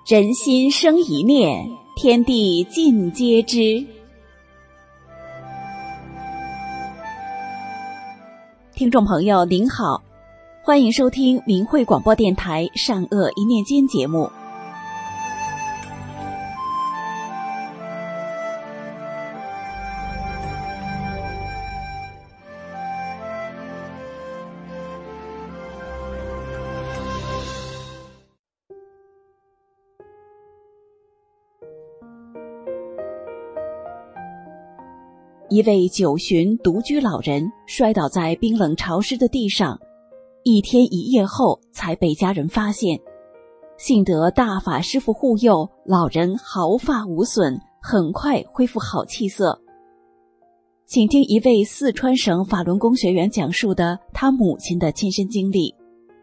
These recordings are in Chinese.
人心生一念，天地尽皆知。听众朋友您好，欢迎收听明慧广播电台善恶一念间节目。一位九旬独居老人摔倒在冰冷潮湿的地上，一天一夜后才被家人发现。幸得大法师父护佑，老人毫发无损，很快恢复好气色。请听一位四川省法轮功学员讲述的他母亲的亲身经历。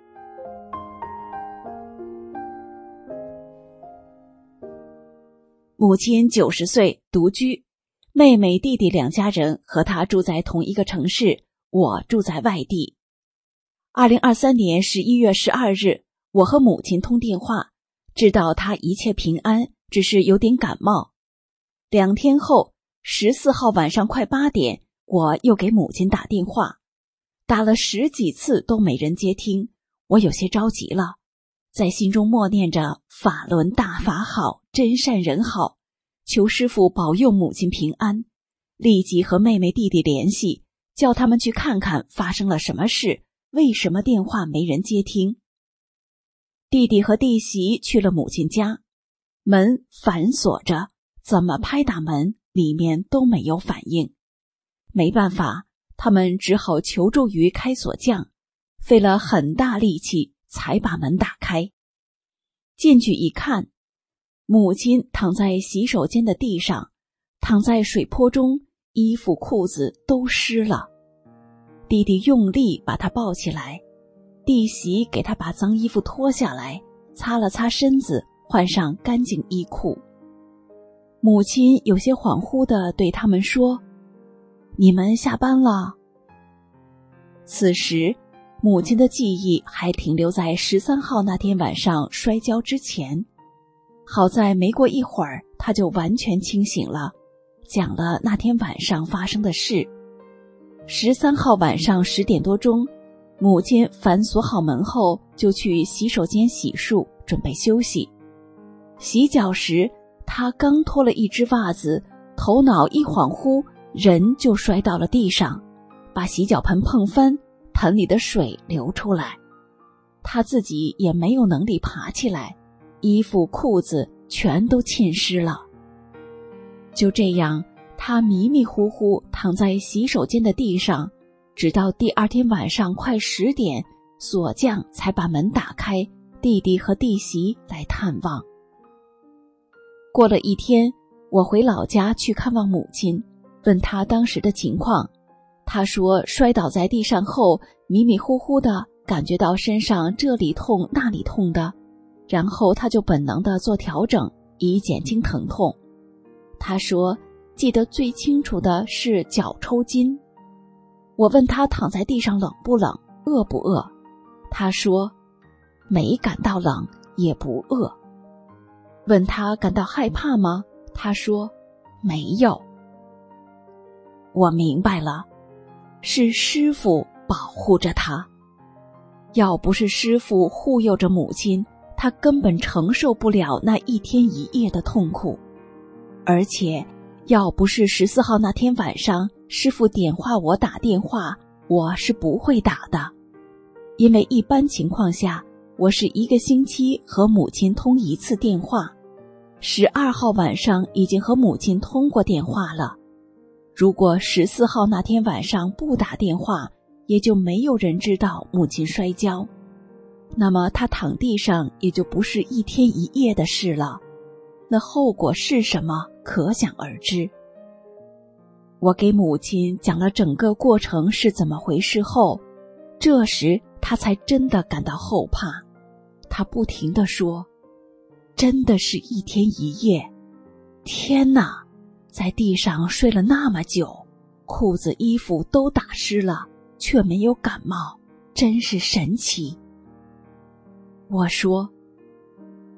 母亲90岁，独居，妹妹弟弟两家人和他住在同一个城市，我住在外地。2023年11月12日，我和母亲通电话，知道她一切平安，只是有点感冒。2天后，14号晚上快8点，我又给母亲打电话，打了10几次都没人接听，我有些着急了，在心中默念着法轮大法好，真善人好，求师父保佑母亲平安，立即和妹妹弟弟联系，叫他们去看看发生了什么事，为什么电话没人接听。弟弟和弟媳去了母亲家，门反锁着，怎么拍打门，里面都没有反应。没办法，他们只好求助于开锁匠，费了很大力气才把门打开。进去一看，母亲躺在洗手间的地上，躺在水波中，衣服裤子都湿了。弟弟用力把她抱起来，弟媳给她把脏衣服脱下来，擦了擦身子，换上干净衣裤。母亲有些恍惚地对他们说：“你们下班了？”此时母亲的记忆还停留在13号那天晚上摔跤之前，好在没过一会儿她就完全清醒了，讲了那天晚上发生的事。13号晚上10点多钟，母亲反锁好门后就去洗手间洗漱，准备休息。洗脚时，她刚脱了一只袜子，头脑一恍惚，人就摔到了地上，把洗脚盆碰翻，盆里的水流出来。她自己也没有能力爬起来，衣服裤子全都浸湿了。就这样，她迷迷糊糊躺在洗手间的地上，直到第2天晚上快10点，锁匠才把门打开，弟弟和弟媳来探望。过了1天，我回老家去看望母亲，问她当时的情况。她说摔倒在地上后，迷迷糊糊的感觉到身上这里痛那里痛的，然后她就本能地做调整，以减轻疼痛。她说记得最清楚的是脚抽筋。我问她躺在地上冷不冷，饿不饿？她说没感到冷，也不饿。问她感到害怕吗？她说没有。我明白了，是师父保护着她。要不是师父护佑着母亲，她根本承受不了那1天1夜的痛苦。而且要不是14号那天晚上师父点化我打电话，我是不会打的。因为一般情况下，我是1个星期和母亲通1次电话。12号晚上已经和母亲通过电话了。如果14号那天晚上不打电话，也就没有人知道母亲摔跤，那么她躺地上也就不是1天1夜的事了。那后果是什么，可想而知。我给母亲讲了整个过程是怎么回事后，这时她才真的感到后怕。她不停地说，真的是1天1夜，天哪，在地上睡了那么久，裤子衣服都打湿了，却没有感冒，真是神奇。我说，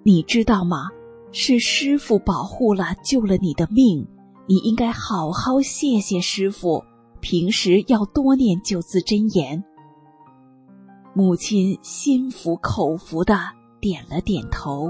你知道吗？是师父保护了，救了你的命，你应该好好谢谢师父，平时要多念9字真言。母亲心服口服地点了点头。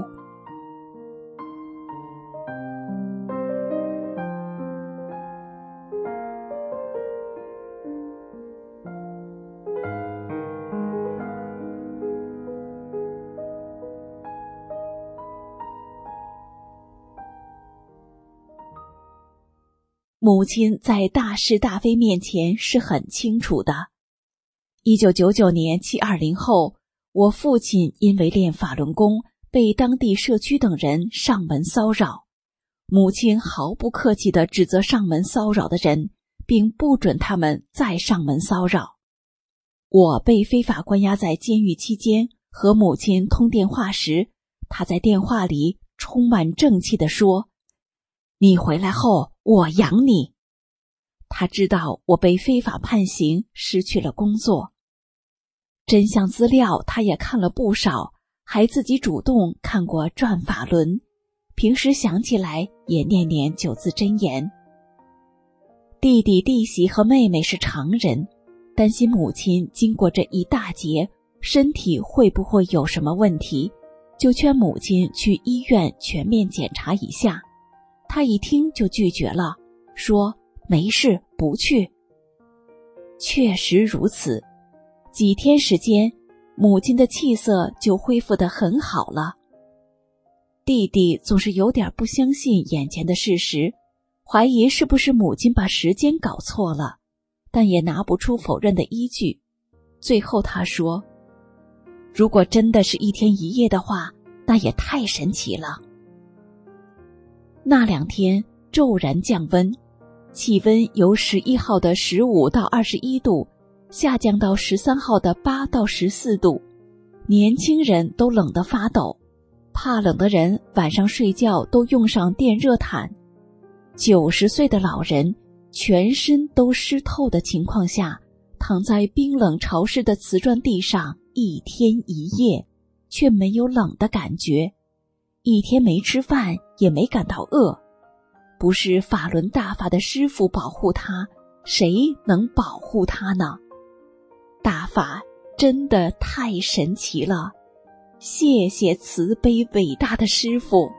母亲在大是大非面前是很清楚的。1999年720后，我父亲因为练法轮功被当地社区等人上门骚扰，母亲毫不客气地指责上门骚扰的人，并不准他们再上门骚扰。我被非法关押在监狱期间，和母亲通电话时，她在电话里充满正气地说：“你回来后，我养你。”他知道我被非法判刑，失去了工作。真相资料他也看了不少，还自己主动看过转法轮，平时想起来也念念9字真言。弟弟弟媳和妹妹是常人，担心母亲经过这一大劫，身体会不会有什么问题，就劝母亲去医院全面检查一下。他一听就拒绝了，说没事，不去。确实如此，几天时间，母亲的气色就恢复得很好了。弟弟总是有点不相信眼前的事实，怀疑是不是母亲把时间搞错了，但也拿不出否认的依据。最后他说，如果真的是1天1夜的话，那也太神奇了。那2天骤然降温，气温由11号的15到21度下降到13号的8到14度，年轻人都冷得发抖，怕冷的人晚上睡觉都用上电热毯。90岁的老人全身都湿透的情况下，躺在冰冷潮湿的瓷砖地上1天1夜，却没有冷的感觉，1天没吃饭也没感到饿。不是法轮大法的师父保护他，谁能保护他呢？大法真的太神奇了，谢谢慈悲伟大的师父。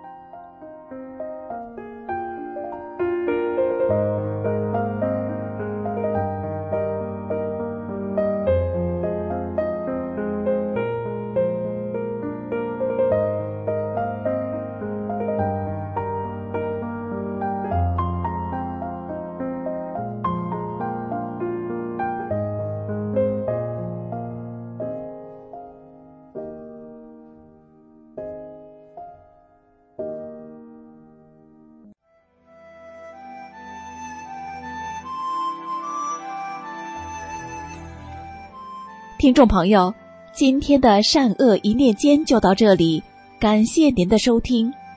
听众朋友，今天的善恶一念间就到这里，感谢您的收听。